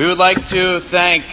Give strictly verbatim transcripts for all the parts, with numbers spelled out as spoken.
We would like to thank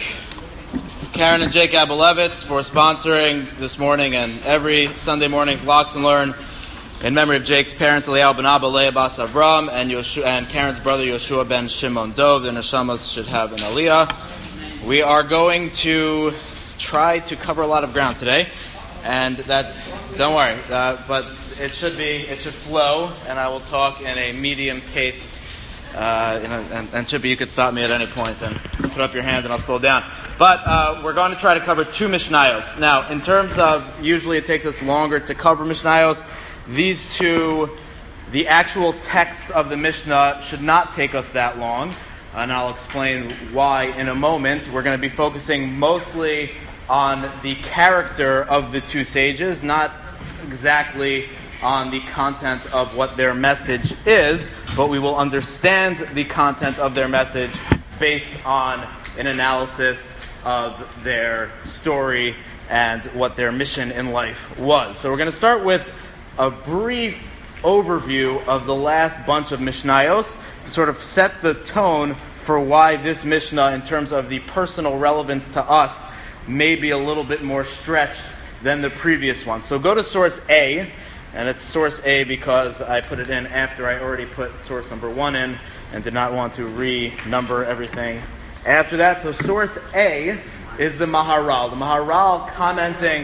Karen and Jake Abolevitz for sponsoring this morning and every Sunday morning's Locks and Learn in memory of Jake's parents, Eliyahu ben Abba, Leah bas Avram, and, Yoshu- and Karen's brother, Yoshua ben Shimon Dov. The neshamas should have an aliyah. We are going to try to cover a lot of ground today, and that's, don't worry, uh, but it should be, it should flow, and I will talk in a medium-paced Uh, and, and Chippy, you could stop me at any point and put up your hand and I'll slow down. But uh, we're going to try to cover two Mishnayos. Now, in terms of, usually it takes us longer to cover Mishnayos. These two, the actual text of the Mishnah should not take us that long. And I'll explain why in a moment. We're going to be focusing mostly on the character of the two sages, not exactly on the content of what their message is, but we will understand the content of their message based on an analysis of their story and what their mission in life was. So we're going to start with a brief overview of the last bunch of Mishnayos to sort of set the tone for why this Mishnah, in terms of the personal relevance to us, may be a little bit more stretched than the previous one. So go to source A. And it's source A because I put it in after I already put source number one in and did not want to re-number everything after that. So source A is the Maharal. The Maharal, commenting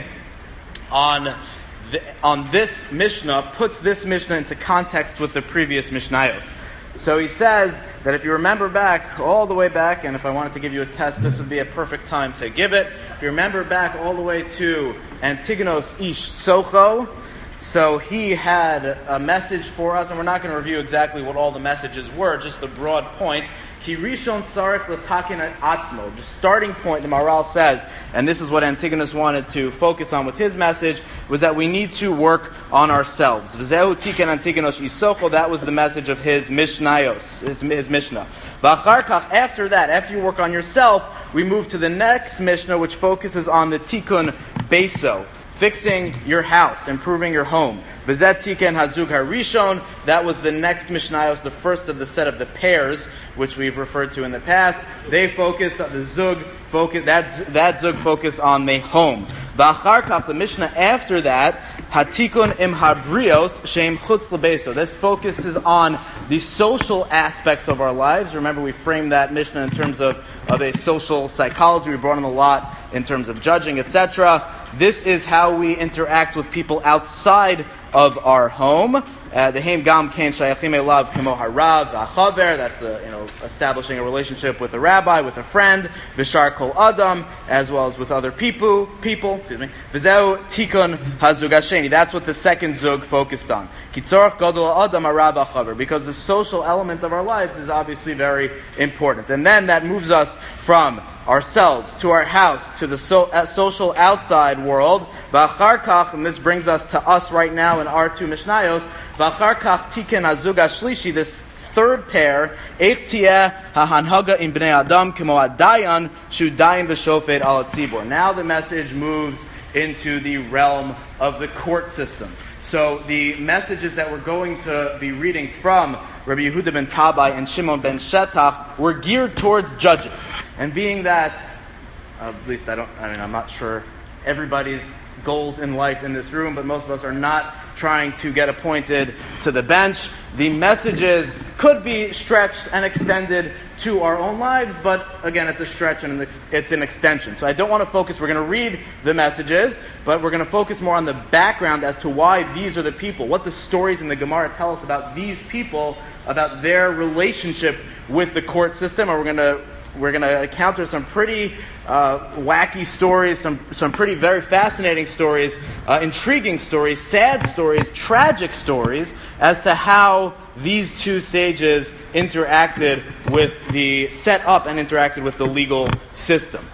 on the, on this Mishnah, puts this Mishnah into context with the previous Mishnayos. So he says that if you remember back, all the way back, and if I wanted to give you a test, this would be a perfect time to give it. If you remember back all the way to Antigonos Ish Socho, so he had a message for us, and we're not going to review exactly what all the messages were, just the broad point. Ki rishon tzarich l'taken atzmo. The starting point, the Maharal says, and this is what Antigonus wanted to focus on with his message, was that we need to work on ourselves. V'zehu tiken Antigonus isocho. That was the message of his Mishnayos, his, his Mishnah. V'achar kach, after that, after you work on yourself, we move to the next Mishnah, which focuses on the tikkun beso. Fixing your house, improving your home. V'zet tiken hazug harishon. That was the next Mishnayos, the first of the set of the pairs, which we've referred to in the past. They focused on the zug. Focus that that zug focused on the home. V'achar kach, the Mishnah after that, hatikun im habrios shem chutz lebeso. This focuses on the social aspects of our lives. Remember, we framed that Mishnah in terms of, of a social psychology. We brought in a lot in terms of judging, et cetera. This is how we interact with people outside of our home. Uh, the Heim Gam Kain Shayachim Elav Kimo Harav Achaver. That's the, you know, establishing a relationship with a rabbi, with a friend. Vishar Kol Adam, as well as with other people. People. Excuse me. V'zeu Tikun Hazug Hasheni. That's what the second zug focused on. Kitzorach Gadol Adam Harav Achaver. Because the social element of our lives is obviously very important. And then that moves us from ourselves to our house to the so, uh, social outside world. V'achar kach, and this brings us to us right now in our two Mishnayos. V'achar kach tiken hazug hashlishi, this third pair. Eich tieh hahanhaga im bnei adam kemo adayan shu dayan b'shofet al hatzibur. Now the message moves into the realm of the court system. So the messages that we're going to be reading from Rabbi Yehuda ben Tabai and Shimon ben Shetach were geared towards judges. And being that, uh, at least I don't, I mean, I'm not sure everybody's goals in life in this room, but most of us are not trying to get appointed to the bench. The messages could be stretched and extended to our own lives, but again, it's a stretch and it's an extension. So I don't want to focus, we're going to read the messages, but we're going to focus more on the background as to why these are the people, what the stories in the Gemara tell us about these people, about their relationship with the court system, and we're going to We're going to encounter some pretty uh, wacky stories, some some pretty very fascinating stories, uh, intriguing stories, sad stories, tragic stories as to how these two sages interacted with the set up and interacted with the legal system.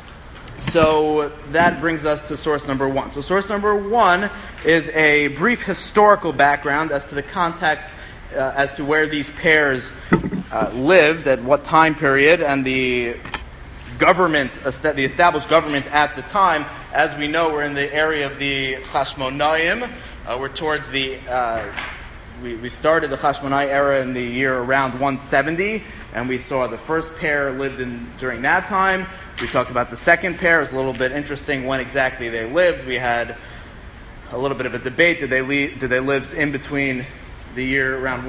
So that brings us to source number one. So source number one is a brief historical background as to the context, uh, as to where these pairs Uh, lived, at what time period, and the government, the established government at the time. As we know, we're in the area of the Chashmonaim. Uh, we're towards the, uh, we, we started the Chashmonai era in the year around one seventy. and we saw the first pair lived in during that time. We talked about the second pair. It was a little bit interesting when exactly they lived. We had a little bit of a debate. Did they leave, did they live in between the year around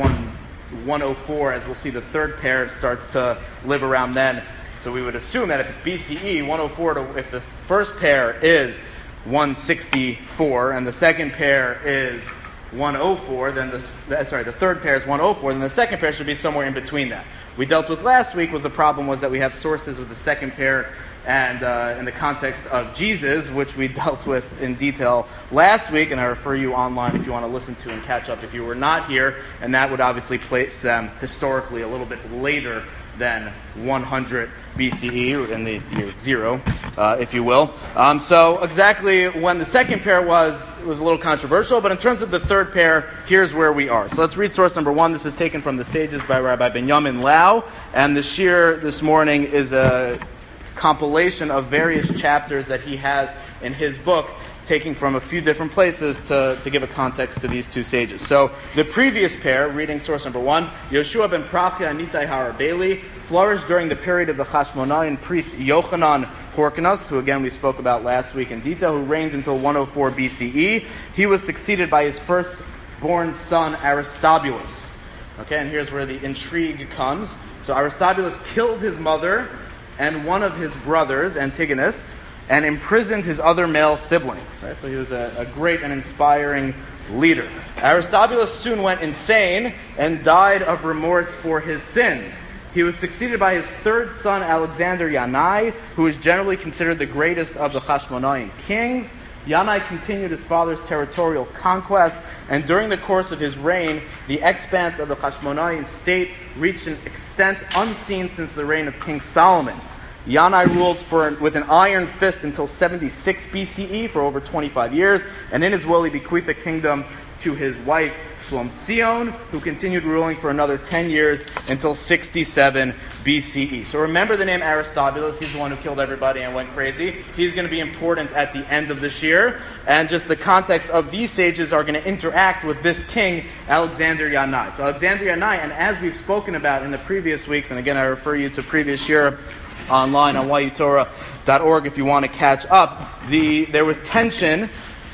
one oh four, as we'll see the third pair starts to live around then. So we would assume that if it's B C E, one oh four, to, if the first pair is one sixty-four and the second pair is one oh four, then the sorry, the third pair is one oh four, then the second pair should be somewhere in between that. We dealt with last week was the problem was that we have sources with the second pair and uh, in the context of Jesus, which we dealt with in detail last week, and I refer you online if you want to listen to and catch up if you were not here, and that would obviously place them historically a little bit later than one hundred B C E, in the year zero, uh, if you will. Um, so exactly when the second pair was, was a little controversial, but in terms of the third pair, here's where we are. So let's read source number one. This is taken from the Sages by Rabbi Binyamin Lau, and the shir this morning is a compilation of various chapters that he has in his book, taking from a few different places to, to give a context to these two sages. So the previous pair, reading source number one, Yoshua ben Prachia and Nitai Harabeli, flourished during the period of the Chashmonayan priest Yochanan Horkanos, who again we spoke about last week in detail, who reigned until one oh four B C E. He was succeeded by his firstborn son Aristobulus. Okay, and here's where the intrigue comes. So Aristobulus killed his mother and one of his brothers, Antigonus, and imprisoned his other male siblings. Right? So he was a, a great and inspiring leader. Aristobulus soon went insane and died of remorse for his sins. He was succeeded by his third son, Alexander Yanai, who is generally considered the greatest of the Chashmonayan kings. Yanai continued his father's territorial conquest, and during the course of his reign, the expanse of the Chashmonayan state reached an extent unseen since the reign of King Solomon. Yanai ruled for, with an iron fist until seventy-six B C E for over twenty-five years, and in his will he bequeathed the kingdom to his wife Shlomzion, who continued ruling for another ten years until sixty-seven B C E. So remember the name Aristobulus. He's the one who killed everybody and went crazy. He's going to be important at the end of this year. And just the context of these sages are going to interact with this king, Alexander Yanai. So Alexander Yanai, and as we've spoken about in the previous weeks, and again I refer you to previous year online on y u torah dot org if you want to catch up, the there was tension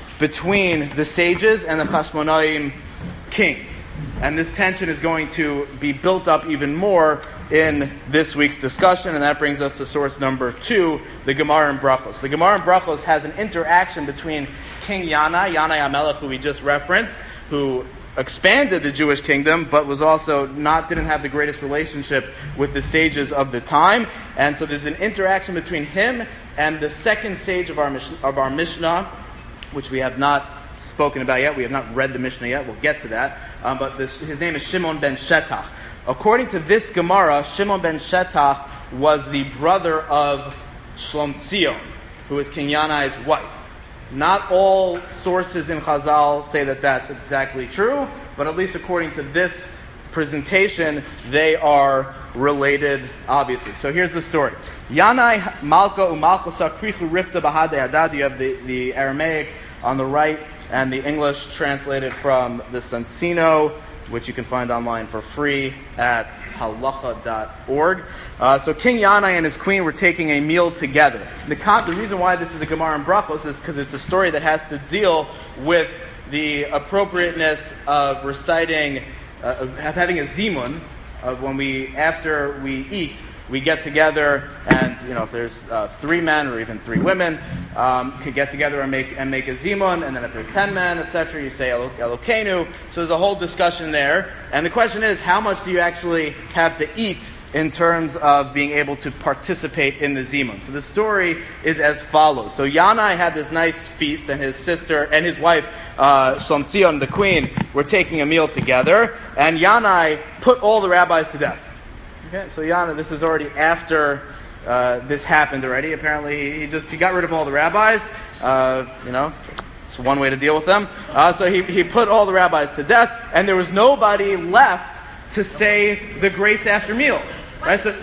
between the sages and the Chashmonaim kings. And this tension is going to be built up even more in this week's discussion, and that brings us to source number two, the Gemara in Brachos. The Gemara in Brachos has an interaction between King Yanai, Yanai HaMelech, who we just referenced, who expanded the Jewish kingdom, but was also not didn't have the greatest relationship with the sages of the time. And so there's an interaction between him and the second sage of our of our Mishnah, which we have not spoken about yet. We have not read the Mishnah yet. We'll get to that. Um, but this, his name is Shimon ben Shetach. According to this Gemara, Shimon ben Shetach was the brother of Shlomzion, who is King Yanai's wife. Not all sources in Chazal say that that's exactly true, but at least according to this presentation, they are related, obviously. So here's the story. Yanai Malka Umalchasa Krisu Rifta Bahade Adad. You have the, the Aramaic on the right and the English translated from the Sonsino, which you can find online for free at halacha dot org. Uh, so King Yanai and his queen were taking a meal together. The, con- the reason why this is a Gemara in Brachos is because it's a story that has to deal with the appropriateness of reciting, uh, of having a zimun, of when we, after we eat, we get together, and you know, if there's uh, three men or even three women, um, could get together and make and make a zimun, and then if there's ten men, et cetera, you say Elo- Elokeinu. So there's a whole discussion there, and the question is, how much do you actually have to eat in terms of being able to participate in the zimun? So the story is as follows. So Yanai had this nice feast, and his sister and his wife uh, Shlomzion, the queen, were taking a meal together, and Yanai put all the rabbis to death. Okay, so Yana, this is already after uh, this happened already. Apparently, he, he just he got rid of all the rabbis. Uh, you know, it's one way to deal with them. Uh, so he he put all the rabbis to death, and there was nobody left to say the grace after meals. Right? So,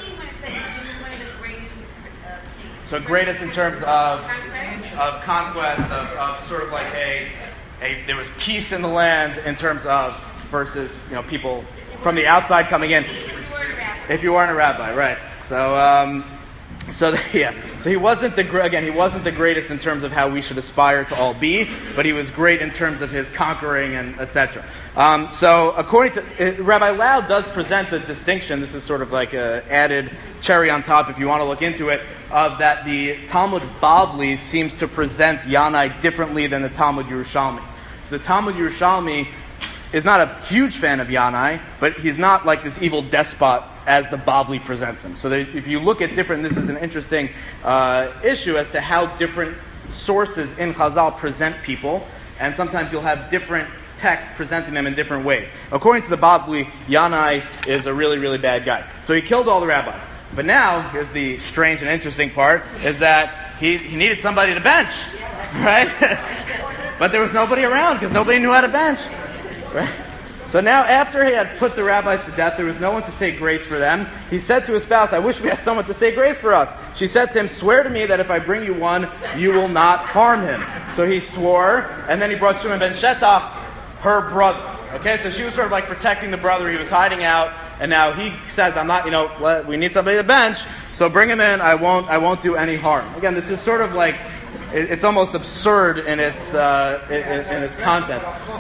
so greatest in terms of of conquest, of, of sort of like a a there was peace in the land in terms of versus you know people from the outside coming in. if you weren't a rabbi, right? So, um, so yeah, so he wasn't the again he wasn't the greatest in terms of how we should aspire to all be, but he was great in terms of his conquering and et cetera. Um, so, according to uh, Rabbi Lau, does present a distinction. This is sort of like a added cherry on top, if you want to look into it, of that the Talmud Bavli seems to present Yanai differently than the Talmud Yerushalmi. The Talmud Yerushalmi is not a huge fan of Yanai, but he's not like this evil despot as the Bavli presents him. So that if you look at different, this is an interesting uh, issue as to how different sources in Chazal present people, and sometimes you'll have different texts presenting them in different ways. According to the Bavli, Yanai is a really, really bad guy. So he killed all the rabbis. But now, here's the strange and interesting part, is that he, he needed somebody to bench, right? But there was nobody around because nobody knew how to bench. Right? So now, after he had put the rabbis to death, there was no one to say grace for them. He said to his spouse, I wish we had someone to say grace for us. She said to him, swear to me that if I bring you one, you will not harm him. So he swore, and then he brought Shimon ben Shetach, her brother. Okay, so she was sort of like protecting the brother. He was hiding out, and now he says, I'm not, you know, let, we need somebody to bench, so bring him in, I won't, I won't do any harm. Again, this is sort of like, it, it's almost absurd in its, uh, in, in its content.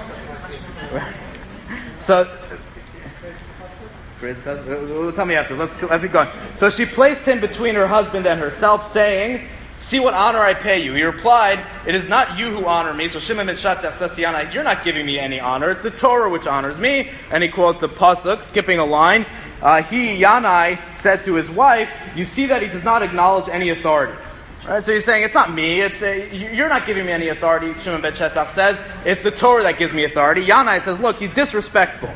So, tell me after. Let's, let's keep going. So she placed him between her husband and herself, saying, see what honor I pay you. He replied, it is not you who honor me. So Shimon ben Shetach says to Yanai, you're not giving me any honor. It's the Torah which honors me. And he quotes a pasuk, skipping a line. Uh, he, Yanai, said to his wife, you see that he does not acknowledge any authority. Right, so he's saying, it's not me, it's a, you're not giving me any authority. Shimon ben Shetach says, it's the Torah that gives me authority. Yanai says, look, he's disrespectful.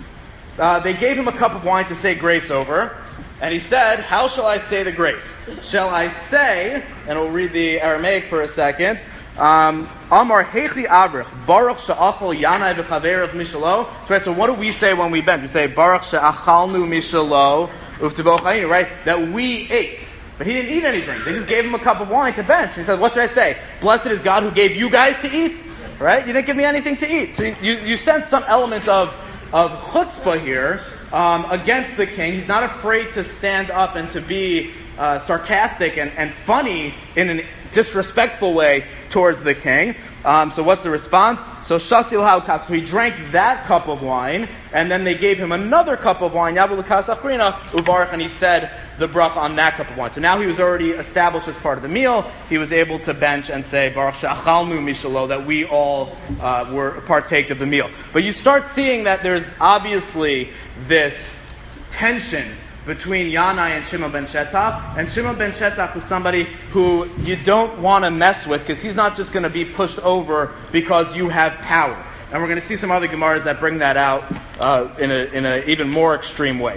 Uh, they gave him a cup of wine to say grace over, and he said, how shall I say the grace? Shall I say, and we'll read the Aramaic for a second, um, Amar Hechi Avrich, Baruch She'achal Yanai B'chaveirav Mishalo. Right, so what do we say when we bench? We say, Baruch She'achalnu Mishalo Uv'tevo Chayinu, right? That we ate. But he didn't eat anything. They just gave him a cup of wine to bench. He said, what should I say? Blessed is God who gave you guys to eat. Right? You didn't give me anything to eat. So you, you, you sense some element of, of chutzpah here um, against the king. He's not afraid to stand up and to be uh, sarcastic and, and funny in a disrespectful way towards the king. Um, so what's the response? So Shasil Haukas, so he drank that cup of wine, and then they gave him another cup of wine, Yavulikas Achrina, Uvarach, and he said the brach on that cup of wine. So now he was already established as part of the meal. He was able to bench and say, Baruch She'achalnu Mishalo, that we all uh, were partake of the meal. But you start seeing that there's obviously this tension between Yanai and Shimon ben Shetach. And Shimon ben Shetach is somebody who you don't want to mess with because he's not just going to be pushed over because you have power. And we're going to see some other Gemaras that bring that out uh, in a in an even more extreme way.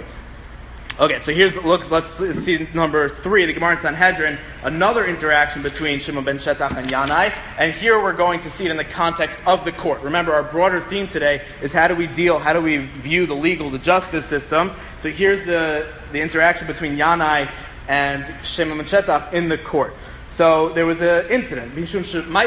Okay, so here's look. Let's see number three, the Gemara in Sanhedrin. Another interaction between Shimon ben Shetach and Yanai, and here we're going to see it in the context of the court. Remember, our broader theme today is how do we deal, how do we view the legal, the justice system. So here's the the interaction between Yanai and Shimon ben Shetach in the court. So there was an incident. So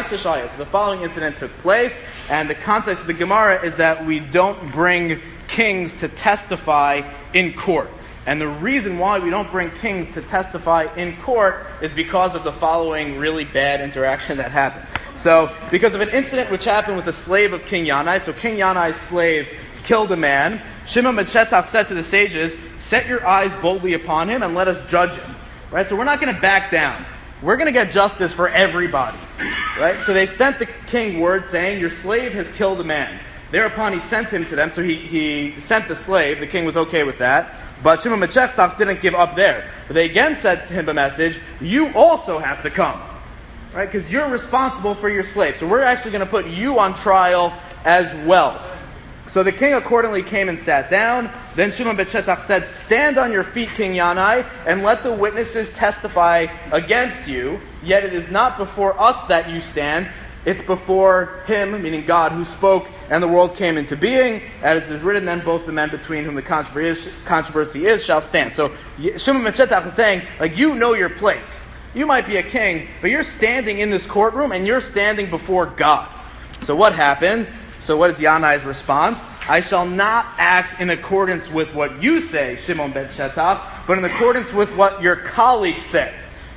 the following incident took place, and the context of the Gemara is that we don't bring kings to testify in court. And the reason why we don't bring kings to testify in court is because of the following really bad interaction that happened. So, because of an incident which happened with a slave of King Yanai, so King Yanai's slave killed a man, Shimon ben Shetach said to the sages, set your eyes boldly upon him and let us judge him. Right? So we're not going to back down. We're going to get justice for everybody. Right? So they sent the king word saying, your slave has killed a man. Thereupon he sent him to them, so he, he sent the slave. The king was okay with that. But Shimon ben Shetach didn't give up there. But they again said to him a message, you also have to come. Right? Because you're responsible for your slave. So we're actually going to put you on trial as well. So the king accordingly came and sat down. Then Shimon ben Shetach said, stand on your feet, King Yanai, and let the witnesses testify against you. Yet it is not before us that you stand. It's before him, meaning God, who spoke, and the world came into being. As is written, then both the men between whom the controversy is shall stand. So Shimon ben Shetach is saying, like, you know your place. You might be a king, but you're standing in this courtroom, and you're standing before God. So what happened? So what is Yanai's response? I shall not act in accordance with what you say, Shimon ben Shetach, but in accordance with what your colleagues say.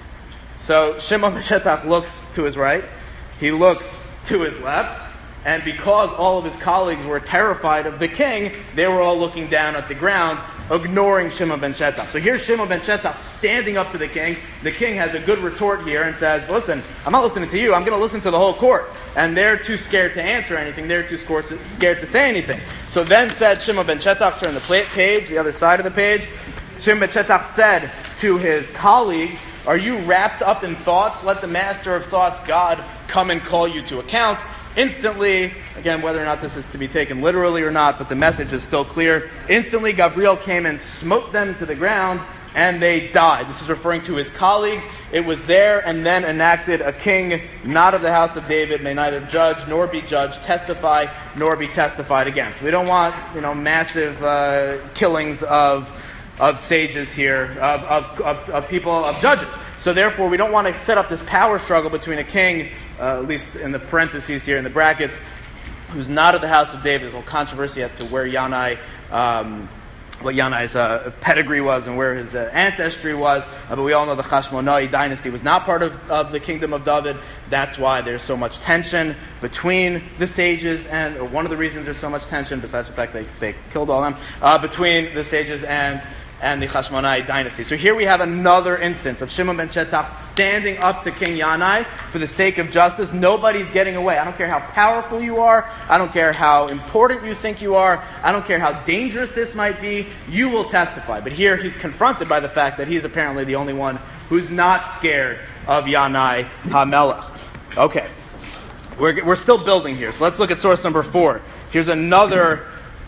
So Shimon ben Shetach looks to his right, he looks to his left, and because all of his colleagues were terrified of the king, they were all looking down at the ground, ignoring Shimon ben Shetach. So here's Shimon ben Shetach standing up to the king. The king has a good retort here and says, listen, I'm not listening to you, I'm going to listen to the whole court. And they're too scared to answer anything, they're too scared to, scared to say anything. So then said Shimon ben Shetach, turn the page, the other side of the page, Shimon ben Shetach said to his colleagues, are you wrapped up in thoughts? Let the master of thoughts, God, come and call you to account. Instantly, again, whether or not this is to be taken literally or not, but the message is still clear. Instantly, Gabriel came and smote them to the ground, and they died. This is referring to his colleagues. It was there and then enacted a king, not of the house of David, may neither judge nor be judged, testify nor be testified against. We don't want, you know, massive uh, killings of of sages here, of, of, of, of people, of judges. So therefore, we don't want to set up this power struggle between a king, uh, at least in the parentheses here, in the brackets, who's not of the house of David. There's a whole controversy as to where Yanai, um, what Yanai's uh, pedigree was and where his uh, ancestry was. Uh, but we all know the Hashmonai dynasty was not part of, of the kingdom of David. That's why there's so much tension between the sages, and or one of the reasons there's so much tension, besides the fact they, they killed all them, uh, between the sages and and the Hashmonai dynasty. So here we have another instance of Shimon ben Shetach standing up to King Yanai for the sake of justice. Nobody's getting away. I don't care how powerful you are. I don't care how important you think you are. I don't care how dangerous this might be. You will testify. But here he's confronted by the fact that he's apparently the only one who's not scared of Yanai HaMelech. Okay. We're, we're still building here. So let's look at source number four. Here's another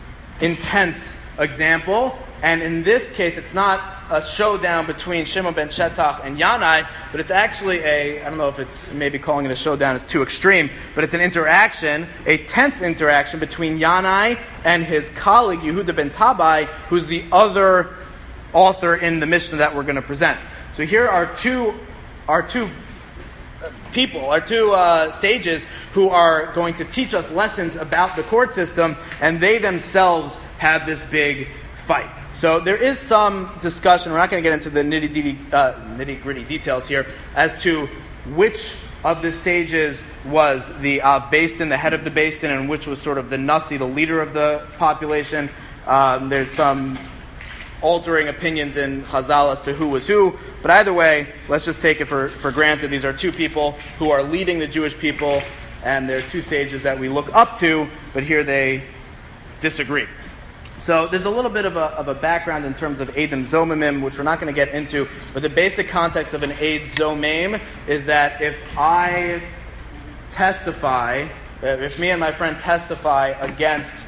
intense example. And in this case, it's not a showdown between Shimon ben Shetach and Yanai, but it's actually a, I don't know if it's, maybe calling it a showdown is too extreme, but it's an interaction, a tense interaction between Yanai and his colleague, Yehuda ben Tabai, who's the other author in the Mishnah that we're going to present. So here are two, are two people, are two uh, sages who are going to teach us lessons about the court system, and they themselves have this big fight. So there is some discussion, we're not going to get into the nitty-gritty, uh, nitty-gritty details here, as to which of the sages was the uh, Beis Din, the head of the Beis Din, and which was sort of the Nasi, the leader of the population. Um, there's some altering opinions in Chazal as to who was who, but either way, let's just take it for, for granted. These are two people who are leading the Jewish people, and they're two sages that we look up to, but here they disagree. So there's a little bit of a, of a background in terms of Eidim Zomimim, which we're not going to get into, but the basic context of an Eid Zomim is that if I testify, if me and my friend testify against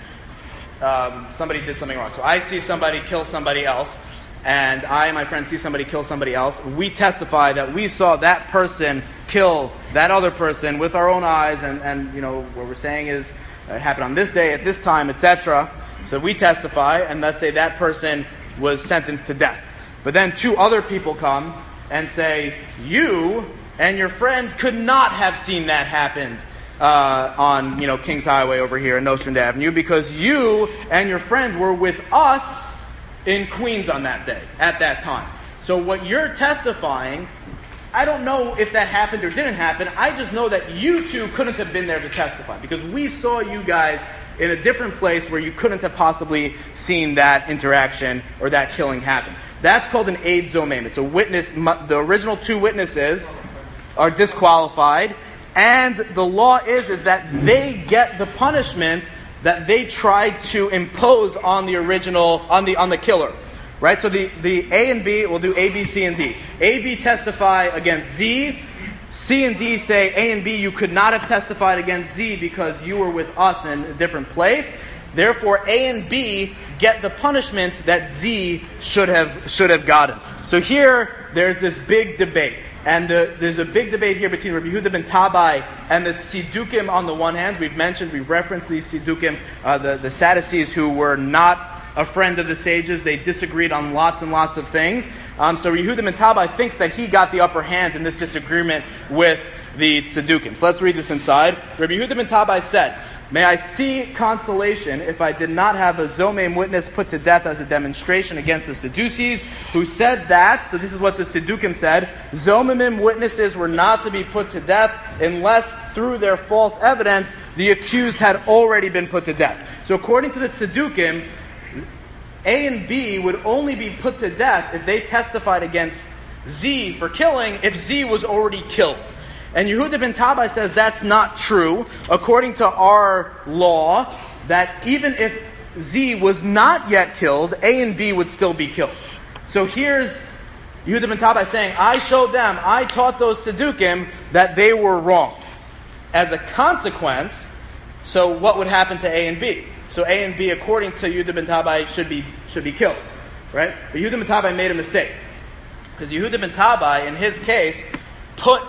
um, somebody did something wrong. So I see somebody kill somebody else, and I and my friend see somebody kill somebody else. We testify that we saw that person kill that other person with our own eyes, and, and you know, what we're saying is it happened on this day, at this time, et cetera. So we testify, and let's say that person was sentenced to death. But then two other people come and say, you and your friend could not have seen that happen uh, on, you know, King's Highway over here in Nostrand Avenue, because you and your friend were with us in Queens on that day, at that time. So what you're testifying, I don't know if that happened or didn't happen. I just know that you two couldn't have been there to testify, because we saw you guys in a different place where you couldn't have possibly seen that interaction or that killing happen. That's called an Eid Zomim. It's a witness. The original two witnesses are disqualified, and the law is is that they get the punishment that they tried to impose on the original, on the on the killer. Right? So the, the A and B, we'll do A, B, C, and D. A, B testify against Z. C and D say, A and B, you could not have testified against Z because you were with us in a different place. Therefore, A and B get the punishment that Z should have should have gotten. So here, there's this big debate. And the, there's a big debate here between Rabbi Yehuda ben Tabai and the Tzidukim on the one hand. We've mentioned, we've referenced these Tzidukim, uh, the, the Sadducees who were not a friend of the sages. They disagreed on lots and lots of things. Um, so Yehuda ben Tabai thinks that he got the upper hand in this disagreement with the Tzedukim. So let's read this inside. Rabbi Yehuda ben Tabai said, May I see consolation if I did not have a Zomim witness put to death as a demonstration against the Sadducees, who said that, so this is what the Siddukim said, Zomim witnesses were not to be put to death unless through their false evidence the accused had already been put to death. So according to the Siddukim, A and B would only be put to death if they testified against Z for killing if Z was already killed. And Yehuda ben Tabai says that's not true. According to our law, that even if Z was not yet killed, A and B would still be killed. So here's Yehuda ben Tabai saying, I showed them, I taught those Siddukim that they were wrong. As a consequence, so what would happen to A and B? So A and B, according to Yehuda ben Tabai, should be should be killed, right? But Yehuda ben Tabai made a mistake. Because Yehuda ben Tabai, in his case, put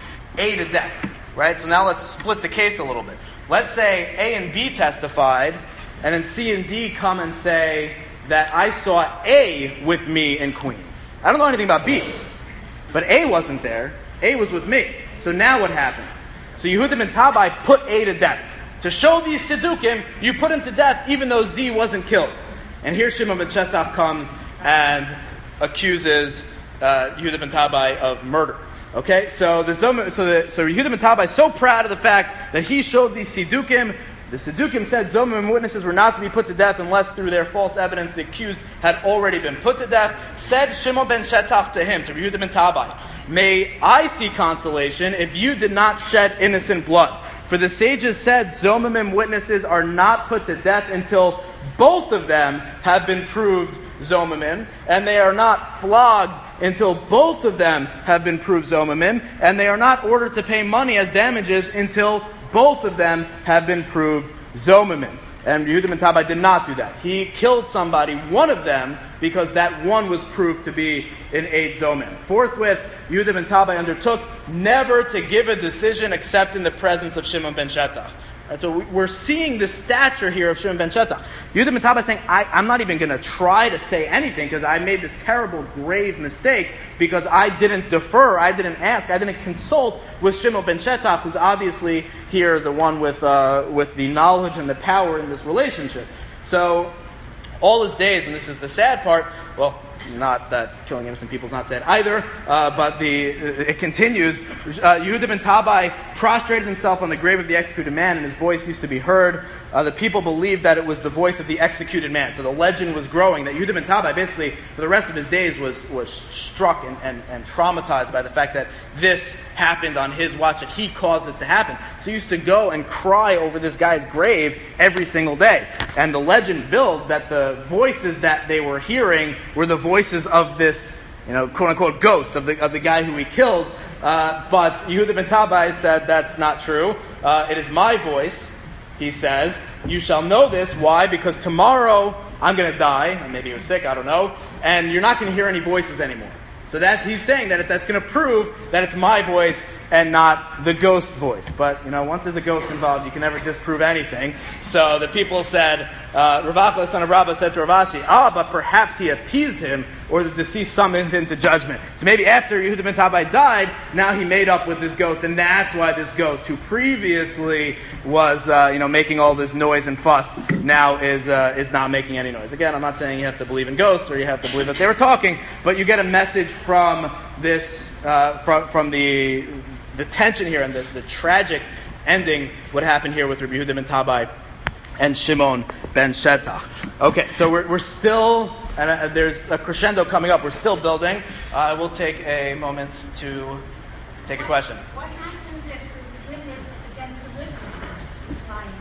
A to death, right? So now let's split the case a little bit. Let's say A and B testified, and then C and D come and say that I saw A with me in Queens. I don't know anything about B, but A wasn't there. A was with me. So now what happens? So Yehuda ben Tabai put A to death. To show these Siddukim, you put him to death even though Z wasn't killed. And here Shimon ben Shetach comes and accuses uh, Yehuda ben Tabai of murder. Okay, so the so the so Yehuda ben Tabai is so proud of the fact that he showed these Siddukim. The Siddukim said Zomim witnesses were not to be put to death unless through their false evidence the accused had already been put to death. Said Shimon ben Shetach to him, to Yehuda ben Tabai, may I see consolation if you did not shed innocent blood. For the sages said Zomim witnesses are not put to death until both of them have been proved Zomim, and they are not flogged until both of them have been proved Zomim, and they are not ordered to pay money as damages until both of them have been proved Zomim. And Yehuda ben Tabai did not do that. He killed somebody, one of them, because that one was proved to be an Eid Zomim. Forthwith, Yehuda ben Tabai undertook never to give a decision except in the presence of Shimon ben Shetach. And so we're seeing the stature here of Shimon ben Shetach. Yehuda ben Tabai is saying, I, I'm not even going to try to say anything because I made this terrible, grave mistake because I didn't defer, I didn't ask, I didn't consult with Shimon ben Shetach, who's obviously here the one with uh, with the knowledge and the power in this relationship. So all his days, and this is the sad part, well, not that killing innocent people is not sad either, uh, but the it continues. Uh, Yehuda ben Tabai prostrated himself on the grave of the executed man, and his voice used to be heard. Uh, the people believed that it was the voice of the executed man. So the legend was growing that Yehuda ben Tabai basically, for the rest of his days, was was struck and, and, and traumatized by the fact that this happened on his watch, that he caused this to happen. So he used to go and cry over this guy's grave every single day. And the legend built that the voices that they were hearing were the voices of this, you know, quote unquote ghost of the of the guy who he killed. Uh, but Yehuda ben Tabai said that's not true. Uh, it is my voice, he says. You shall know this. Why? Because tomorrow I'm going to die. And maybe he was sick, I don't know. And you're not going to hear any voices anymore. So that he's saying that that's going to prove that it's my voice and not the ghost's voice. But, you know, once there's a ghost involved, you can never disprove anything. So the people said, uh, Rav Acha, son of Rabbah, said to Rav Ashi, ah, but perhaps he appeased him, or the deceased summoned him to judgment. So maybe after Yehuda ben Tabai died, now he made up with this ghost, and that's why this ghost, who previously was, uh, you know, making all this noise and fuss, now is uh, is not making any noise. Again, I'm not saying you have to believe in ghosts, or you have to believe that they were talking, but you get a message from this, uh, from from the the tension here and the, the tragic ending, what happened here with Rabbi Yehuda ben Tabai and Shimon ben Shetach. Okay, so we're we're still, and uh, there's a crescendo coming up. We're still building. Uh, we'll take a moment to take a question. What happens if the witness against the witness is lying?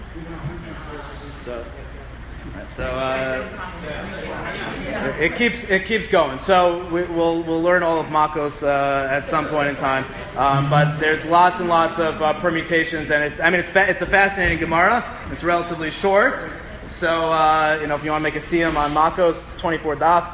So, so uh, it keeps it keeps going. So we, we'll we'll learn all of Makos uh, at some point in time. Um, but there's lots and lots of uh, permutations, and it's I mean it's fa- it's a fascinating Gemara. It's relatively short. So, uh, you know, if you want to make a siyum on Makos, twenty-four daf,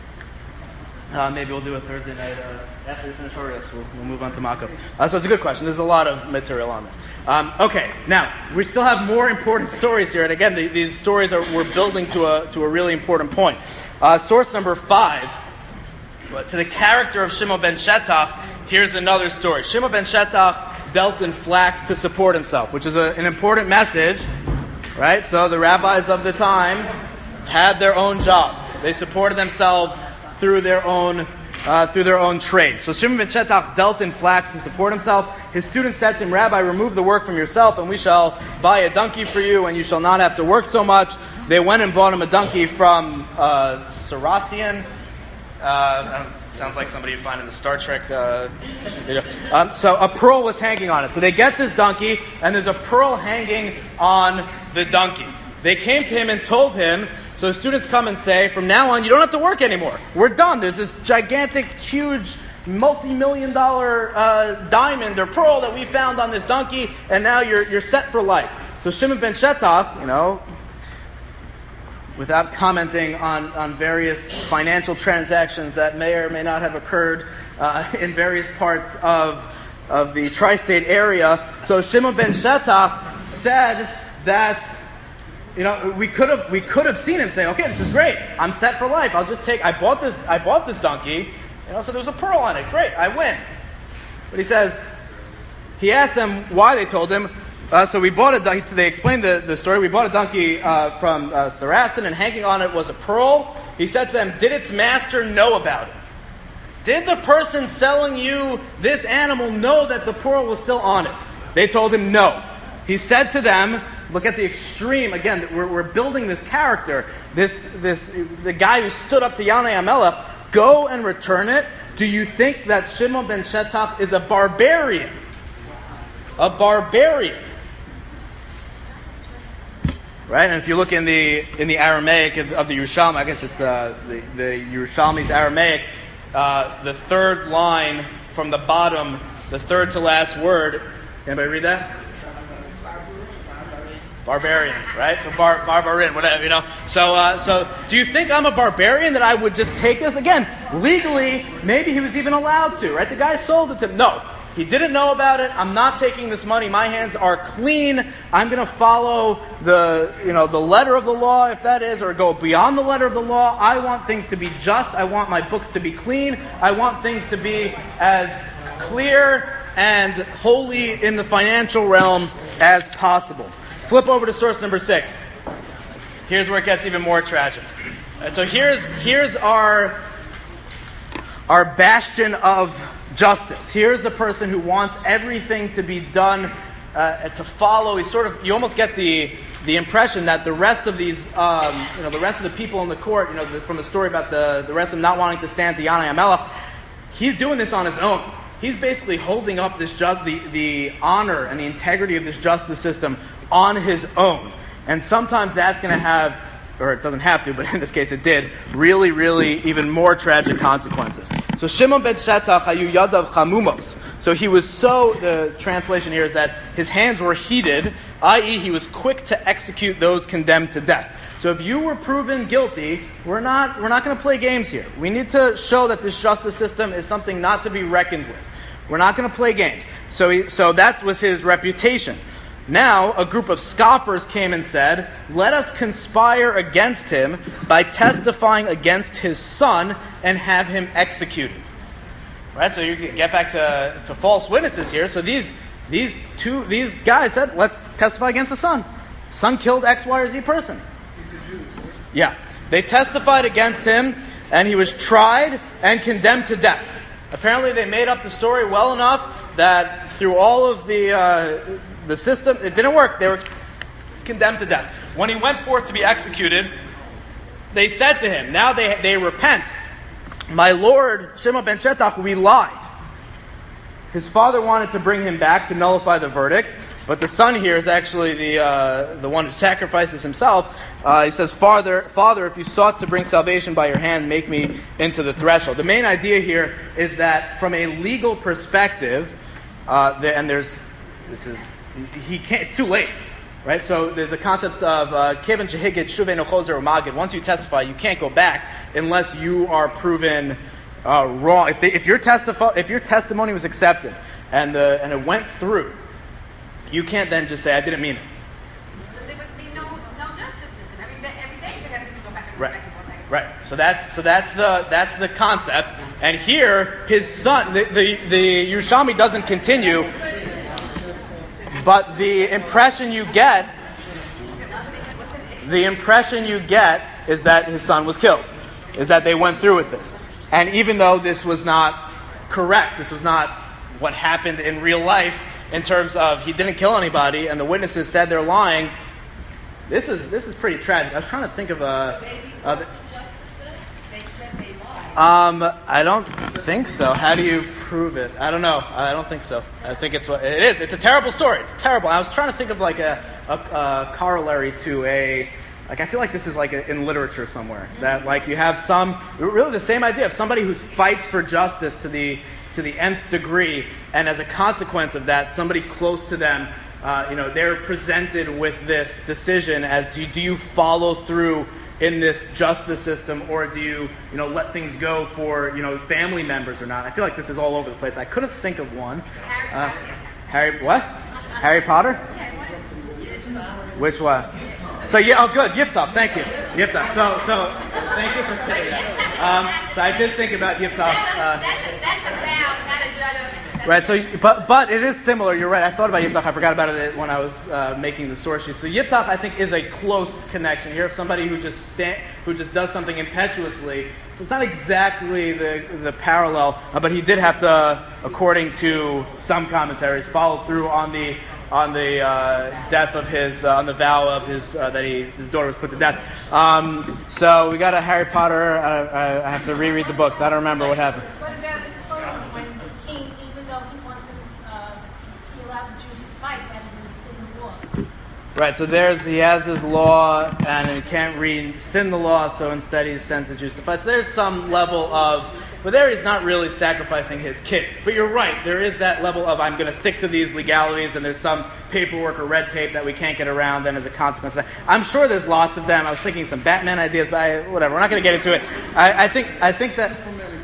uh, maybe we'll do a Thursday night uh, after we finish Horus. We'll, we'll move on to Makos. Uh, so it's a good question. There's a lot of material on this. Um, okay, now we still have more important stories here, and again, the, these stories are we're building to a to a really important point. Uh, source number five, to the character of Shimon ben Shetach. Here's another story. Shimon ben Shetach dealt in flax to support himself, which is a, an important message Right? So the rabbis of the time had their own job. They supported themselves through their own uh, through their own trade. So Shimon ben Shetach dealt in flax to support himself. His students said to him, Rabbi, remove the work from yourself, and we shall buy a donkey for you, and you shall not have to work so much. They went and bought him a donkey from uh, Saracen. Uh, sounds like somebody you find in the Star Trek uh, video. Um, so a pearl was hanging on it. So they get this donkey, and there's a pearl hanging on the donkey. They came to him and told him, so the students come and say, from now on, you don't have to work anymore. We're done. There's this gigantic, huge, multi-million dollar uh, diamond or pearl that we found on this donkey, and now you're you're set for life. So Shimon ben Shetach, you know, without commenting on, on various financial transactions that may or may not have occurred uh, in various parts of, of the tri-state area, so Shimon ben Shetach said that, you know, we could have we could have seen him say, okay, this is great. I'm set for life. I'll just take. I bought this. I bought this donkey. You know, so there's a pearl on it. Great, I win. But he says, he asked them why. They told him. Uh, so we bought a donkey. They explained the, the story. We bought a donkey uh, from uh, Saracen, and hanging on it was a pearl. He said to them, did its master know about it? Did the person selling you this animal know that the pearl was still on it? They told him no. He said to them, look at the extreme. Again, we're, we're building this character. This, this, the guy who stood up to Yanai HaMelech, go and return it. Do you think that Shimon ben Shetach is a barbarian? A barbarian. Right? And if you look in the in the Aramaic of, of the Yerushalmi, I guess it's uh, the, the Yerushalmi's Aramaic, uh, the third line from the bottom, the third to last word. Anybody read that? Barbarian, right? So bar, barbarian, whatever, you know. So, uh, so do you think I'm a barbarian that I would just take this? Again, legally, maybe he was even allowed to, right? The guy sold it to him. No, he didn't know about it. I'm not taking this money. My hands are clean. I'm going to follow the, you know, the letter of the law, if that is, or go beyond the letter of the law. I want things to be just. I want my books to be clean. I want things to be as clear and holy in the financial realm as possible. Flip over to source number six. Here's where it gets even more tragic. Right, so here's here's our our bastion of justice. Here's the person who wants everything to be done uh, to follow. He sort of you almost get the the impression that the rest of these um, you know the rest of the people in the court, you know, the, from the story about the the rest of them not wanting to stand to Yanai HaMelech, he's doing this on his own. He's basically holding up this ju- the the honor and the integrity of this justice system on his own. And sometimes that's going to have, or it doesn't have to, but in this case it did, really, really even more tragic consequences. So Shimon ben Shetach hayu yadav chamumos. So he was so, the translation here is that his hands were heated, that is he was quick to execute those condemned to death. So if you were proven guilty, we're not we're not going to play games here. We need to show that this justice system is something not to be reckoned with. We're not going to play games. So he, so that was his reputation. Now, a group of scoffers came and said, let us conspire against him by testifying against his son and have him executed. Right? So you get back to, to false witnesses here. So these these two these guys said, let's testify against the son. Son killed X, Y, or Z person. He's a Jew, right? Yeah. They testified against him, and he was tried and condemned to death. Apparently they made up the story well enough that through all of the uh, the system, it didn't work. They were condemned to death. When he went forth to be executed, they said to him, now they they repent. My lord, Shimon ben Shetach, we lied. His father wanted to bring him back to nullify the verdict, but the son here is actually the uh, the one who sacrifices himself. Uh, he says, Father, Father, if you sought to bring salvation by your hand, make me into the threshold. The main idea here is that from a legal perspective, uh, the, and there's, this is, he can't, it's too late, right? So there's a concept of Kevin Shehigit Shuvei Nochozer Magid. Once you testify, you can't go back unless you are proven uh, wrong. If, they, if your testify, if your testimony was accepted and the and it went through, you can't then just say, I didn't mean it. There would be no, no justice system. Every day, every day you're going to go back and go Right. back and go back and go Right. So that's so that's the that's the concept. And here, his son, the the, the Yerushalmi doesn't continue, but the impression you get, the impression you get is that his son was killed, is that they went through with this. And even though this was not correct, this was not what happened in real life in terms of he didn't kill anybody and the witnesses said they're lying, this is this is pretty tragic. I was trying to think of a... Of, Um, I don't think so. How do you prove it? I don't know. I don't think so. I think it's what it is. It's a terrible story. It's terrible. I was trying to think of like a, a, a corollary to a, like I feel like this is like a, in literature somewhere that like you have some really the same idea of somebody who fights for justice to the to the nth degree, and as a consequence of that, somebody close to them, uh, you know, they're presented with this decision as do do you follow through in this justice system, or do you, you know, let things go for, you know, family members or not? I feel like this is all over the place. I couldn't think of one. Uh, Harry, what? Harry Potter? Which one? So yeah, oh good, Yiftach. Thank you, Yiftach. So so thank you for saying that. Um, so I did think about Yiftach. Uh, That's, that's a vow, not a judge. Right, so but but it is similar. You're right. I thought about Yiftach. I forgot about it when I was uh, making the source sheet. So Yiftach, I think, is a close connection here of somebody who just sta- who just does something impetuously. So it's not exactly the the parallel, uh, but he did have to, according to some commentaries, follow through on the on the uh, death of his uh, on the vow of his uh, that he his daughter was put to death. Um, so we got a Harry Potter. I, I, I have to reread the books. I don't remember what happened. What about in Poland when the king, even though he wants to, uh, he allowed the Jews to fight rather than sin the law? Right, so there's he has his law, and he can't rescind the law, so instead he sends the Jews to fight. So there's some level of, but there he's not really sacrificing his kid. But you're right, there is that level of I'm going to stick to these legalities, and there's some paperwork or red tape that we can't get around, and as a consequence of that. I'm sure there's lots of them. I was thinking some Batman ideas, but I, whatever, we're not going to get into it. I, I think I think that...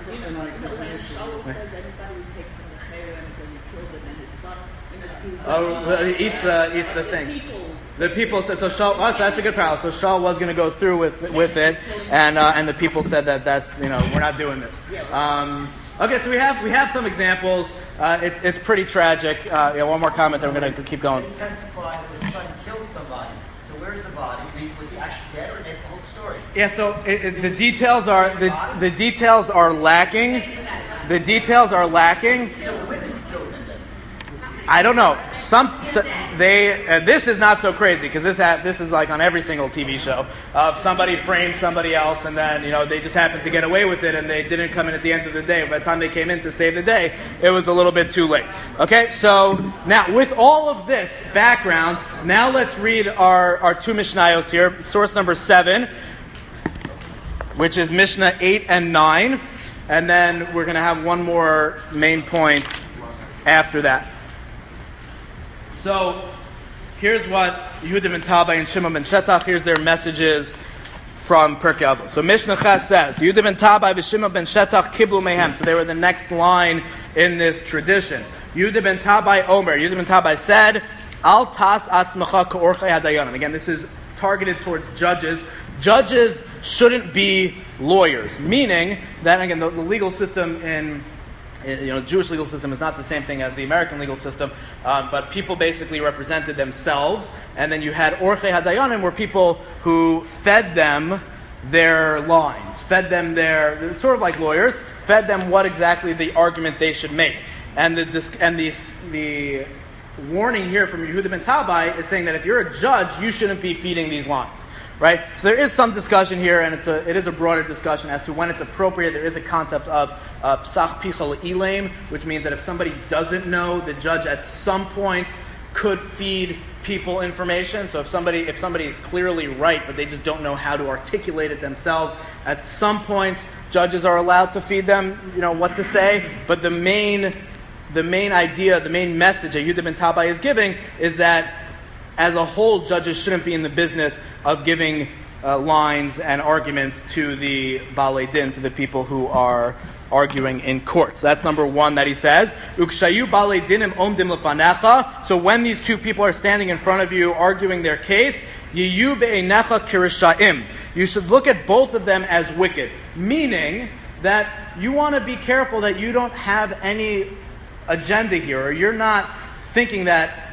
Oh, he eats the eats the thing. The people said so. Shaul, oh, so that's a good parallel. So Shaul was going to go through with with it, and uh, and the people said that that's you know we're not doing this. Um, okay, so we have we have some examples. Uh, it, it's pretty tragic. Uh, yeah, one more comment, then we're going to keep going. He testified that his son killed somebody. So where's the body? Was he actually dead, or did the whole story? Yeah. So it, it, the details are the the details are lacking. The details are lacking. So the witnesses killed him then. I don't know. Some, so they uh, this is not so crazy because this ha- this is like on every single T V show. Uh, somebody framed somebody else, and then you know they just happened to get away with it, and they didn't come in at the end of the day. By the time they came in to save the day, it was a little bit too late. Okay, so now with all of this background, now let's read our our two Mishnayos here. Source number seven, which is Mishnah eight and nine, and then we're going to have one more main point after that. So, here's what Yehuda ben Tabai and Shimon ben Shetach, here's their messages from Pirkei Avos. So Mishnah Ches says, Yehuda ben Tabai and Shimon ben Shetach kiblu mehem. So they were the next line in this tradition. Yehuda ben Tabai Omer. Yehuda ben Tabai said, Al tas atzmacha ka'orchei hadayanim. Again, this is targeted towards judges. Judges shouldn't be lawyers. Meaning that, again, the, the legal system in You know, Jewish legal system is not the same thing as the American legal system, um, but people basically represented themselves, and then you had Orchei Hadayanim, were people who fed them their lines, fed them their, sort of like lawyers, fed them what exactly the argument they should make. And the and the the warning here from Yehuda ben Tabai is saying that if you're a judge, you shouldn't be feeding these lines. Right? So there is some discussion here, and it's a it is a broader discussion as to when it's appropriate. There is a concept of uh, psach pichal ilaim, which means that if somebody doesn't know, the judge at some points could feed people information. So if somebody if somebody is clearly right, but they just don't know how to articulate it themselves, at some points judges are allowed to feed them, you know, what to say. But the main the main idea, the main message that Yehuda ben Tabai is giving is that, as a whole, judges shouldn't be in the business of giving uh, lines and arguments to the Balei Din, to the people who are arguing in courts. That's number one that he says. Ukshayu Balei Dinim omdim lefanecha. So when these two people are standing in front of you arguing their case, yiyu be'einecha kirishaim. You should look at both of them as wicked. Meaning that you want to be careful that you don't have any agenda here, or you're not thinking that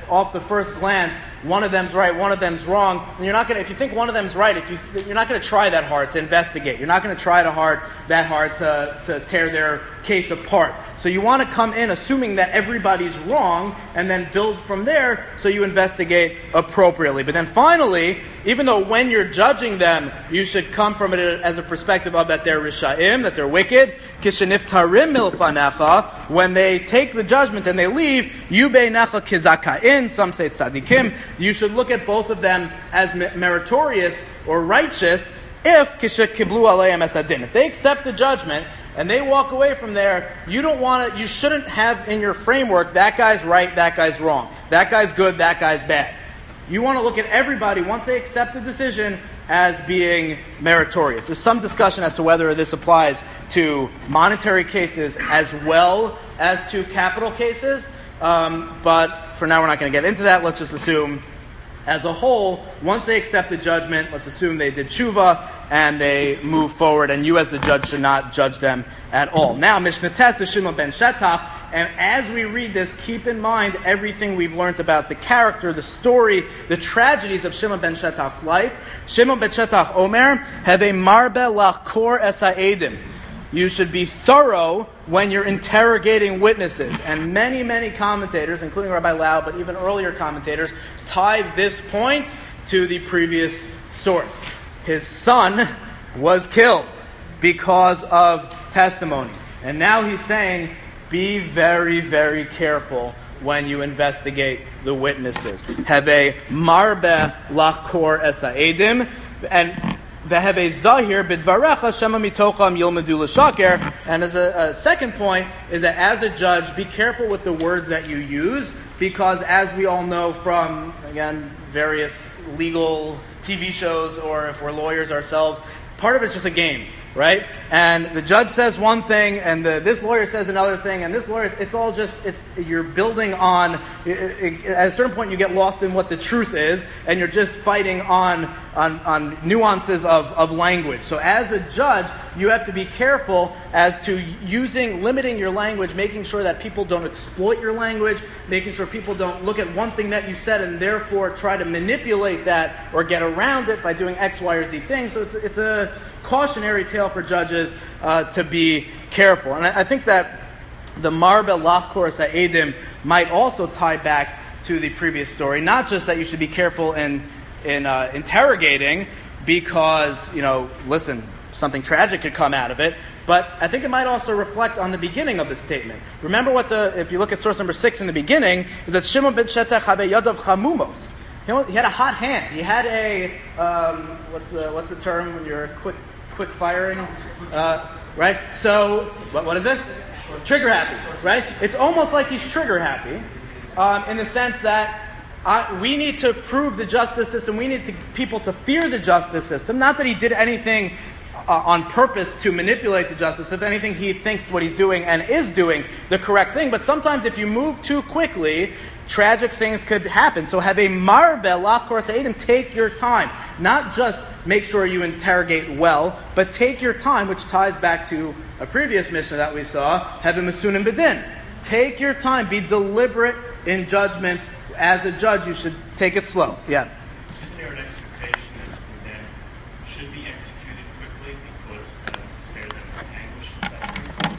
off the first glance, one of them's right, one of them's wrong, and you're not going to, if you think one of them's right, if you, you're not going to try that hard to investigate. You're not going to try to hard, that hard to, to tear their case apart. So you want to come in assuming that everybody's wrong, and then build from there, so you investigate appropriately. But then finally, even though when you're judging them, you should come from it as a perspective of that they're risha'im, that they're wicked, kisheniftarim milfanecha, when they take the judgment and they leave, yubei necha kizaka'in, some say tzadikim, you should look at both of them as meritorious or righteous, if kishet kiblu aleim esadin. If they accept the judgment and they walk away from there, you don't want to, you shouldn't have in your framework, that guy's right, that guy's wrong. That guy's good, that guy's bad. You want to look at everybody, once they accept the decision, as being meritorious. There's some discussion as to whether this applies to monetary cases as well as to capital cases, um, but for now we're not going to get into that. Let's just assume, as a whole, once they accept the judgment, let's assume they did tshuva and they move forward, and you as the judge should not judge them at all. Now, Mishnah Tes is Shimon ben Shetach, and as we read this, keep in mind everything we've learned about the character, the story, the tragedies of Shimon ben Shetach's life. Shimon ben Shetach Omer, have a marbe lachkor es ha'edim. You should be thorough when you're interrogating witnesses. And many, many commentators, including Rabbi Lau, but even earlier commentators, tie this point to the previous source. His son was killed because of testimony. And now he's saying, be very, very careful when you investigate the witnesses. Have a marbe lachkor es ha'edim. And Veheve zahir bidvarecha shema mitocham yilmedu l'shaker. And as a, a second point is that as a judge, be careful with the words that you use, because as we all know from, again, various legal T V shows, or if we're lawyers ourselves, part of it's just a game, right? And the judge says one thing, and the, this lawyer says another thing, and this lawyer, it's all just, it's you're building on, it, it, at a certain point you get lost in what the truth is, and you're just fighting on, on, on nuances of, of language. So as a judge, you have to be careful as to using, limiting your language, making sure that people don't exploit your language, making sure people don't look at one thing that you said and therefore try to manipulate that or get around it by doing X, Y, or Z things. So it's, it's a cautionary tale for judges uh, to be careful. And I, I think that the marbe lachkor es ha'edim might also tie back to the previous story. Not just that you should be careful in in uh, interrogating, because, you know, listen, something tragic could come out of it, but I think it might also reflect on the beginning of the statement. Remember what the, if you look at source number six in the beginning, is that Shimon ben Shetach habe yadav chamumos. You know, he had a hot hand. He had a, um, what's the what's the term when you're quick quick firing? Uh, right? So, what what is it? Trigger happy, right? It's almost like he's trigger happy, um, in the sense that uh, we need to prove the justice system. We need to, people to fear the justice system. Not that he did anything uh, on purpose to manipulate the justice. If anything, he thinks what he's doing and is doing the correct thing. But sometimes if you move too quickly, tragic things could happen. So have a marbe lachkor es ha'edim, take your time. Not just make sure you interrogate well, but take your time, which ties back to a previous mission that we saw, have a masunim bedin. Take your time, be deliberate in judgment. As a judge, you should take it slow. Yeah. Isn't there an expectation that the men should be executed quickly because uh, to spare them anguish and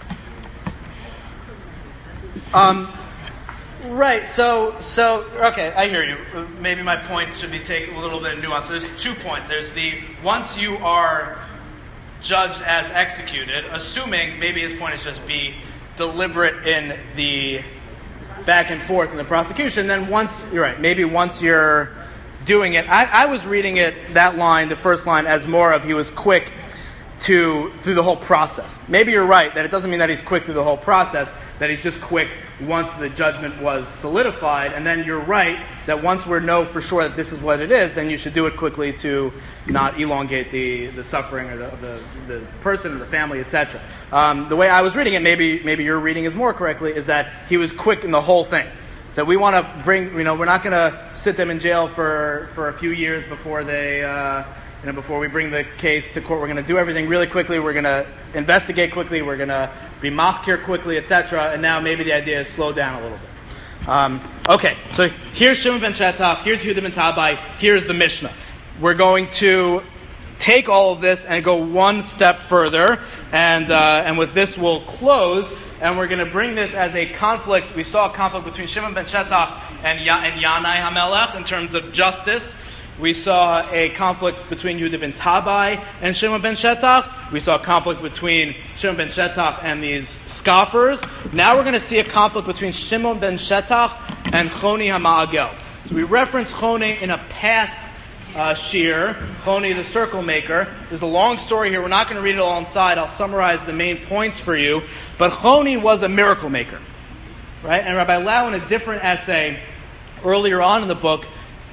suffering? Um, right. So, so okay, I hear you. Maybe my point should be taken a little bit of nuance. So there's two points. There's the once you are judged as executed, assuming maybe his point is just be deliberate in the back and forth in the prosecution. Then once you're right, maybe once you're doing it, I, I was reading it, that line, the first line, as more of he was quick to through the whole process. Maybe you're right that it doesn't mean that he's quick through the whole process, that he's just quick once the judgment was solidified. And then you're right that once we know for sure that this is what it is, then you should do it quickly to not elongate the, the suffering or the, the, the person or the family, et cetera. Um, the way I was reading it, maybe maybe your reading is more correctly, is that he was quick in the whole thing. So we want to bring, you know, we're not going to sit them in jail for, for a few years before they, uh, you know, before we bring the case to court. We're going to do everything really quickly. We're going to investigate quickly. We're going to be machkir quickly, et cetera. And now maybe the idea is slow down a little bit. Um, okay, so here's Shimon ben Shetach, here's Yehuda ben Tabai, here's the Mishnah. We're going to take all of this and go one step further, and uh, and with this we'll close, and we're going to bring this as a conflict. We saw a conflict between Shimon ben Shetach and, ya- and Yanai HaMelech in terms of justice. We saw a conflict between Yehuda ben Tabai and Shimon ben Shetach. We saw a conflict between Shimon ben Shetach and these scoffers. Now we're going to see a conflict between Shimon ben Shetach and Choni HaMa'agel. So we referenced Choni in a past uh, shir, Choni the circle maker. There's a long story here. We're not going to read it all inside. I'll summarize the main points for you. But Choni was a miracle maker, right? And Rabbi Lau, in a different essay earlier on in the book,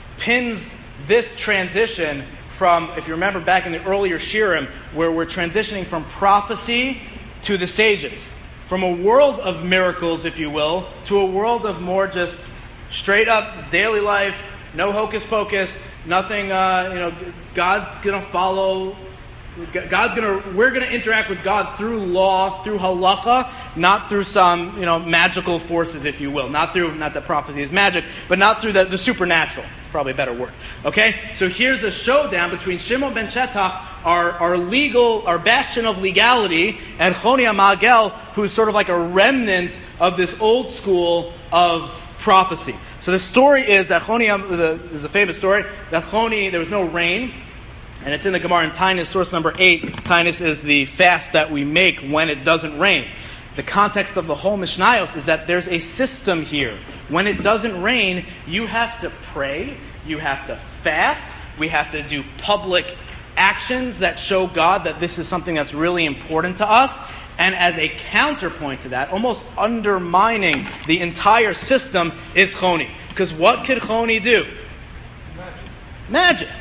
pins this transition from, if you remember back in the earlier shirim, where we're transitioning from prophecy to the sages, from a world of miracles, if you will, to a world of more just straight up daily life, no hocus pocus, nothing. Uh, you know, God's gonna follow. God's gonna. We're gonna interact with God through law, through halacha, not through some you know magical forces, if you will. Not through. Not that prophecy is magic, but not through the, the supernatural. Probably a better word. Okay? So here's a showdown between Shimon ben Shetach, our, our legal, our bastion of legality, and Choni HaMa'agel, who's sort of like a remnant of this old school of prophecy. So the story is that Choni, there's a famous story, that Choni, there was no rain, and it's in the Gemara in Tainus, source number eight. Tainus is the fast that we make when it doesn't rain. The context of the whole Mishnayos is that there's a system here. When it doesn't rain, you have to pray, you have to fast, we have to do public actions that show God that this is something that's really important to us. And as a counterpoint to that, almost undermining the entire system, is Choni. Because what could Choni do? Magic. Magic.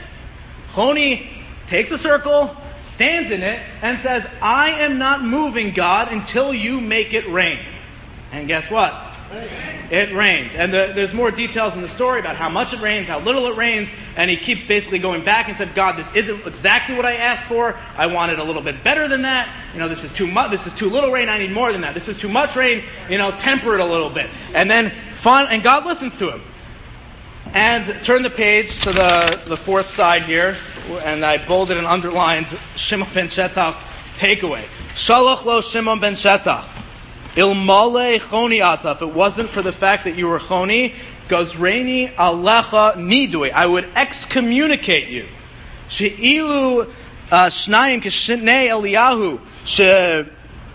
Choni takes a circle, stands in it, and says, I am not moving, God, until you make it rain. And guess what? It rains. And the, there's more details in the story about how much it rains, how little it rains, and he keeps basically going back and said, God, this isn't exactly what I asked for. I wanted a little bit better than that. You know, this is too much. This is too little rain. I need more than that. This is too much rain. You know, temper it a little bit. And then, fun, and God listens to him. And turn the page to the, the fourth side here, and I bolded and underlined Shimon ben Shetach's takeaway. Shalach lo Shimon ben Shetach. Ilmale Choni ata. If it wasn't for the fact that you were Choni, Gazreini alecha nidui. I would excommunicate you. She'ilu shnayim kishnei Eliyahu she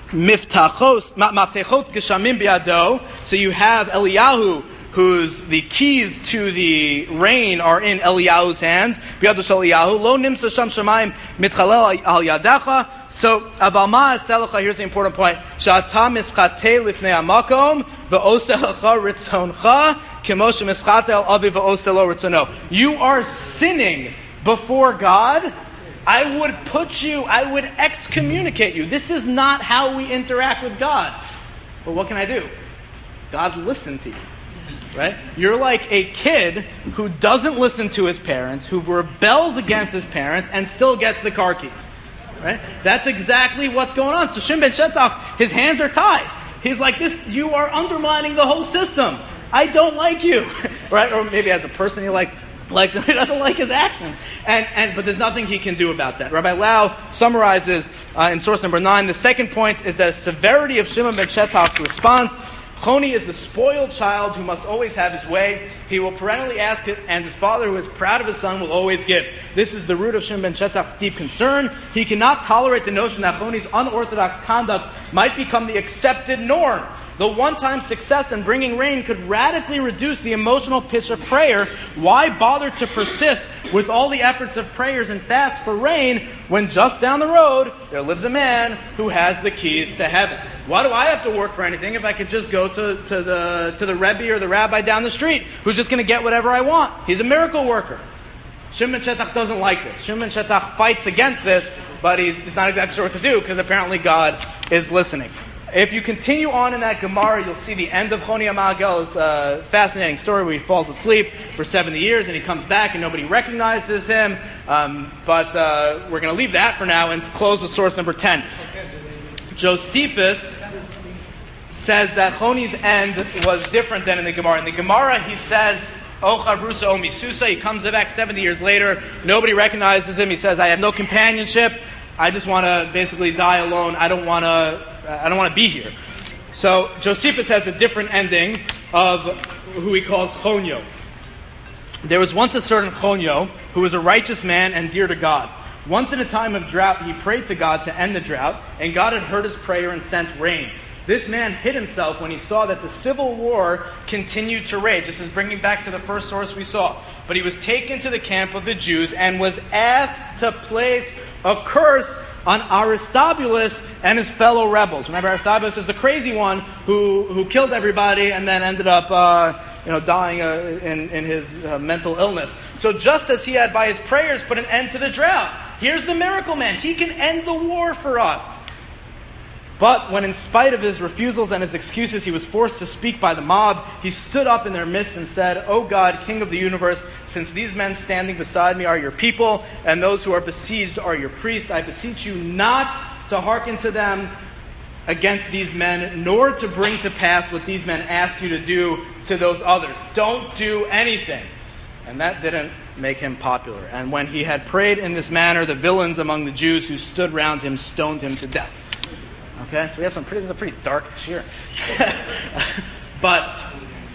miftachos maftechot geshamim biado. So you have Eliyahu, whose the keys to the rain are in Eliyahu's hands. Biado shel Eliyahu lo nimsa sham shamayim mitchalel al yadecha. So, Avalma Selacha, here's the important point. Sha'ata mischate lifnei hamakom ve'oselecha ritzoncha kemoshe mischate al avi ve'oselo ritzono. You are sinning before God. I would put you, I would excommunicate you. This is not how we interact with God. But what can I do? God listened to you. Right? You're like a kid who doesn't listen to his parents, who rebels against his parents, and still gets the car keys. Right? That's exactly what's going on. So Shimon ben Shetach, his hands are tied. He's like, this. You are undermining the whole system. I don't like you. Right? Or maybe as a person he likes, likes him, he doesn't like his actions. And, and But there's nothing he can do about that. Rabbi Lau summarizes uh, in source number nine, the second point is the severity of Shimon ben Shetach's response. Choni is the spoiled child who must always have his way. He will perennially ask it, and his father, who is proud of his son, will always give. This is the root of Shimon ben Shetach's deep concern. He cannot tolerate the notion that Choni's unorthodox conduct might become the accepted norm. The one-time success in bringing rain could radically reduce the emotional pitch of prayer. Why bother to persist with all the efforts of prayers and fasts for rain when just down the road there lives a man who has the keys to heaven? Why do I have to work for anything if I could just go to, to the to the Rebbe or the rabbi down the street who's just going to get whatever I want? He's a miracle worker. Shimon ben Shetach doesn't like this. Shimon ben Shetach fights against this, but he's not exactly sure what to do because apparently God is listening. If you continue on in that Gemara, you'll see the end of Choni HaMa'agel is a fascinating story where he falls asleep for seventy years and he comes back and nobody recognizes him. Um, but uh, we're going to leave that for now and close with source number ten. Josephus says that Choni's end was different than in the Gemara. In the Gemara, he says, O Chavrusa O Misusa. He comes back seventy years later. Nobody recognizes him. He says, I have no companionship. I just want to basically die alone. I don't want to. I don't want to be here. So Josephus has a different ending of who he calls Chonio. There was once a certain Chonio who was a righteous man and dear to God. Once in a time of drought, he prayed to God to end the drought, and God had heard his prayer and sent rain. This man hid himself when he saw that the civil war continued to rage. This is bringing back to the first source we saw. But he was taken to the camp of the Jews and was asked to place a curse on Aristobulus and his fellow rebels. Remember, Aristobulus is the crazy one who, who killed everybody and then ended up uh, you know, dying uh, in, in his uh, mental illness. So just as he had by his prayers put an end to the drought, here's the miracle man. He can end the war for us. But when in spite of his refusals and his excuses, he was forced to speak by the mob, he stood up in their midst and said, O God, King of the universe, since these men standing beside me are your people, and those who are besieged are your priests, I beseech you not to hearken to them against these men, nor to bring to pass what these men ask you to do to those others. Don't do anything. And that didn't make him popular. And when he had prayed in this manner, the villains among the Jews who stood round him stoned him to death. Okay, so we have some pretty, this is a pretty dark shir. But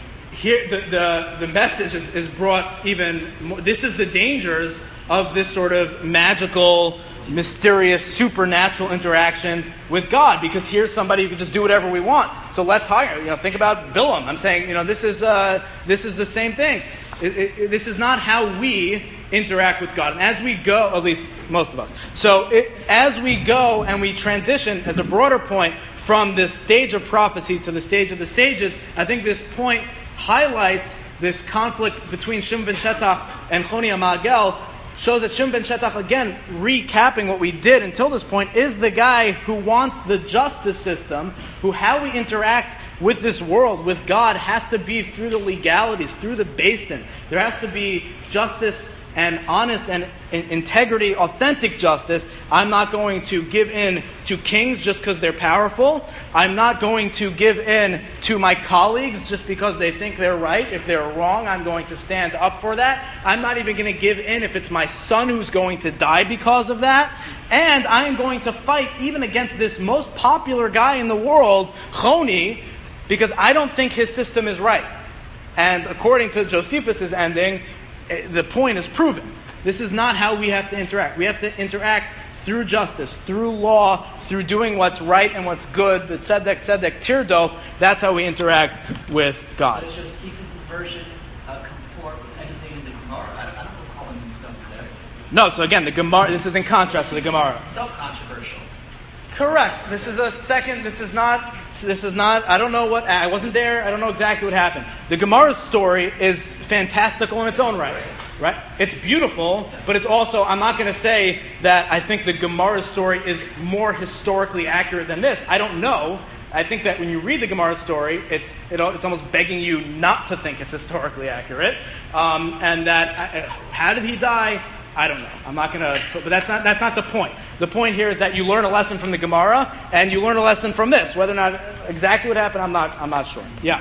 here, the, the, the message is, is brought even more. This is the dangers of this sort of magical, mysterious, supernatural interactions with God. Because here's somebody who can just do whatever we want. So let's hire, you know, think about Bilam. I'm saying, you know, this is, uh, this is the same thing. It, it, this is not how we interact with God. And as we go, at least most of us. So it, as we go and we transition, as a broader point, from this stage of prophecy to the stage of the sages, I think this point highlights this conflict between Shimon ben Shetach and Choni HaMa'agel, shows that Shimon ben Shetach, again, recapping what we did until this point, is the guy who wants the justice system, who how we interact with this world, with God, has to be through the legalities, through the Beis Din. There has to be justice and honest and integrity, authentic justice. I'm not going to give in to kings just because they're powerful. I'm not going to give in to my colleagues just because they think they're right. If they're wrong, I'm going to stand up for that. I'm not even going to give in if it's my son who's going to die because of that. And I am going to fight even against this most popular guy in the world, Choni, because I don't think his system is right. And according to Josephus' ending, the point is proven. This is not how we have to interact. We have to interact through justice, through law, through doing what's right and what's good. The tzedek, tzedek, tirdof. That's how we interact with God. Does Josephus' version uh, comport with anything in the Gemara? I don't, I don't recall any stuff today. No, so again, the Gemara, this is in contrast to the Gemara. Self-controversial. Correct. This is a second, this is not, this is not, I don't know what, I wasn't there, I don't know exactly what happened. The Gemara's story is fantastical in its own right. Right? It's beautiful, but it's also, I'm not going to say that I think the Gemara's story is more historically accurate than this. I don't know. I think that when you read the Gemara story, it's it, it's almost begging you not to think it's historically accurate. Um, and that, uh, how did he die? I don't know. I'm not going to, but that's not that's not the point. The point here is that you learn a lesson from the Gemara, and you learn a lesson from this. Whether or not exactly what happened, I'm not I'm not sure. Yeah.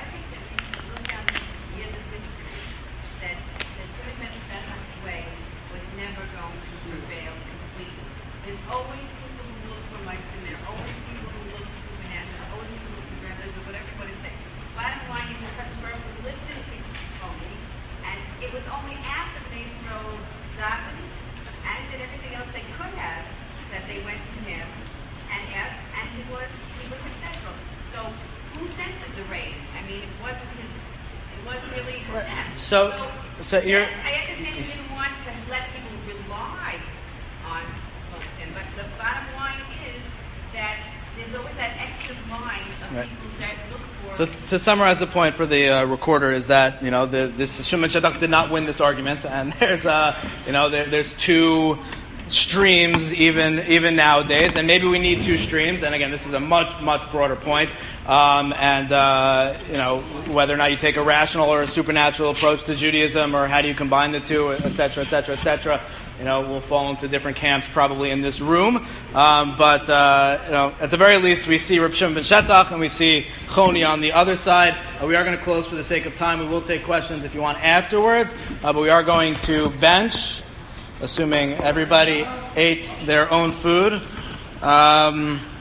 So, so you're. Yes, I understand you didn't want to let people rely on Mosin, but the bottom line is that there's always that extra line of Right. people that look for. So to summarize the point for the uh, recorder is that you know the, this Shimon Shadach did not win this argument, and there's uh you know there, there's two streams even even nowadays, and maybe we need two streams. And again, this is a much much broader point. Um, and uh, you know whether or not you take a rational or a supernatural approach to Judaism, or how do you combine the two, et cetera, et cetera, et cetera. you know, we'll fall into different camps probably in this room. Um, but, uh, you know, at the very least, we see Reb Shimon ben Shetach and we see Choni on the other side. Uh, we are going to close for the sake of time. We will take questions if you want afterwards. Uh, but we are going to bench, assuming everybody ate their own food. Um,